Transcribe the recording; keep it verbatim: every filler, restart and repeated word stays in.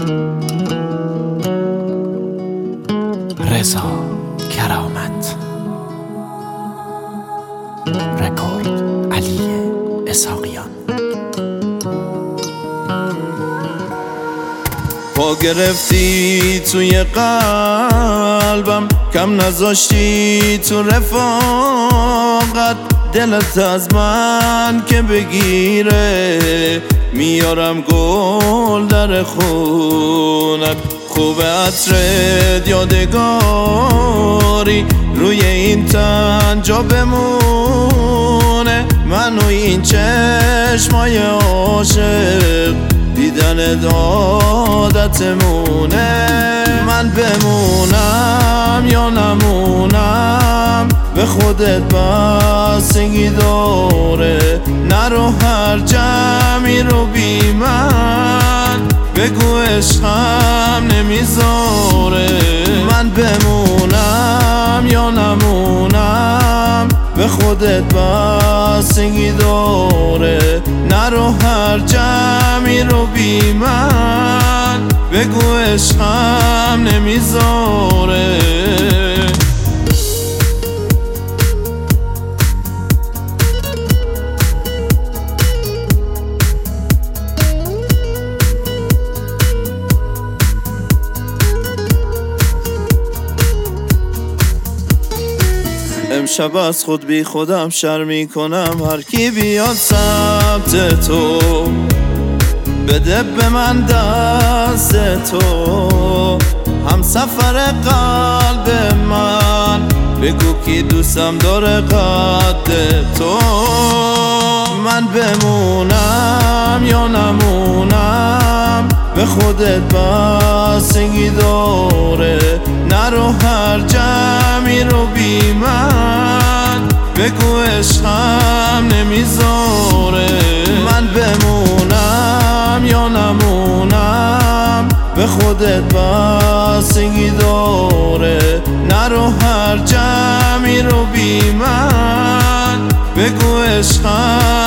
رضا کرامت. رکورد علی اسحاقیان. پا گرفتی توی قلبم، کم نذاشتی تو رفاقت. دلت از من که بگیره، میارم گل در خونت. خوب عطرت یادگاری روی این تن جا بمونه. من و این چشمای عاشق دیدن عادتمونه. من بمونم یا نمونم به خودت بستگی داره. نرو هر جمعی رو بی من، بگو عشقم نمیذاره. من بمونم یا نمونم به خودت بستگی داره. نرو هر جمعی رو بی من، بگو عشقم نمیذاره. امشب از خود بی خودم شرمی کنم. هر کی بیاد سمت تو، بده به من دست تو. هم سفر قلب من، بگو کی دوستم داره قد تو. من بمونم یا نمونم به خودت بستگی داره. نرو هر جمعی رو بی من، بگو عشقم نمیذاره. من بمونم یا نمونم به خودت بستگی داره. نرو هر جمعی رو بی من، بگو عشقم